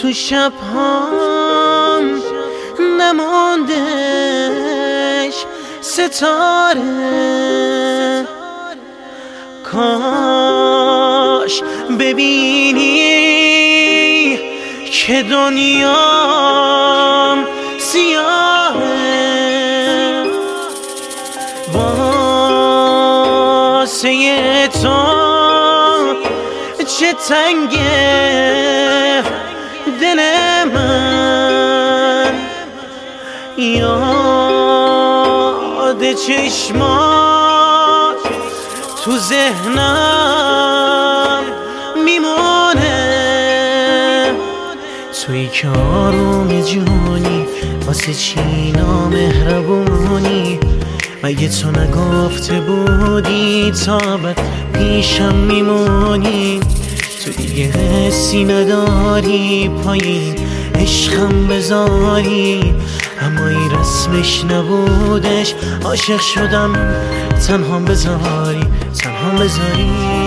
تو شب‌هام نماندش ستاره، کاش ببینی که دنیام سیاهه واسه تو، چه تنگه دل من، یاد چشمات تو ذهنم میمونه. توی که آروم جونی، واسه چی نامهربونی؟ مگه تو نگفته بودی تا بعد پیشم میمونی؟ تو دیگه حسی نداری پایین عشقم بذاری، اما این رسمش نبودش. عاشق شدم تنها بذاری، تنها بذاری،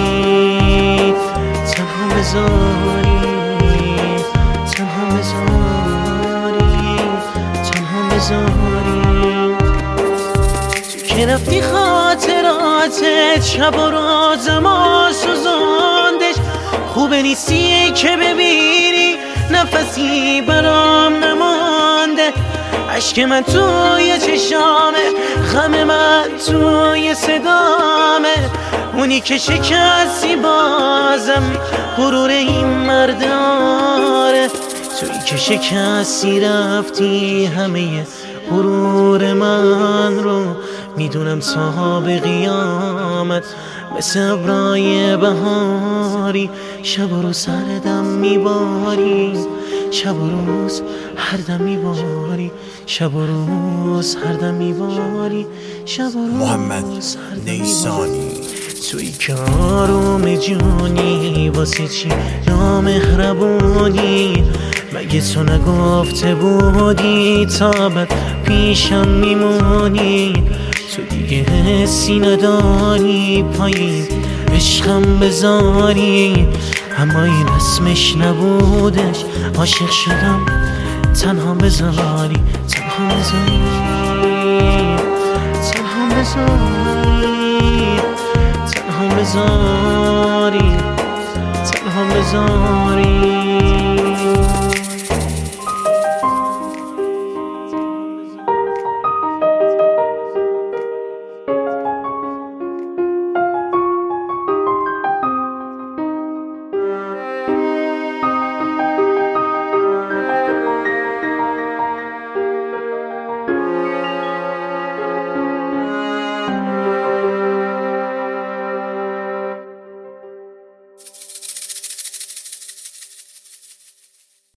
تنها بذاری، تنها بذاری، تنها بذاری. تو که رفتی خاطراتت شب و روز ما سوزوندش. خوبه نیستی که ببینی نفسی برام نمانده. عشق من توی چشامه، غم من توی صدامه. اونی که شکستی بازم غرور این مرداره. توی که شکستی رفتی همه غرور من رو. میدونم تا به قیامت مثل ابرای بهاری، شب و روز هر دم میباری، شب و روز هر دم میباری، شب و روز هر دم میباری، شب و روز محمد نیسانی. توی که آروم جونی، واسه چی نامهربونی؟ مگه تو نگفته بودی تا بعد پیشم میمونی؟ تو دیگه حسی نداری پایین عشقم بذاری، اما این اسمش نبودش. عاشق شدم تنها بذاری، تنها بذاری، تنها بذاری، تنها بذاری، تنها بذاری.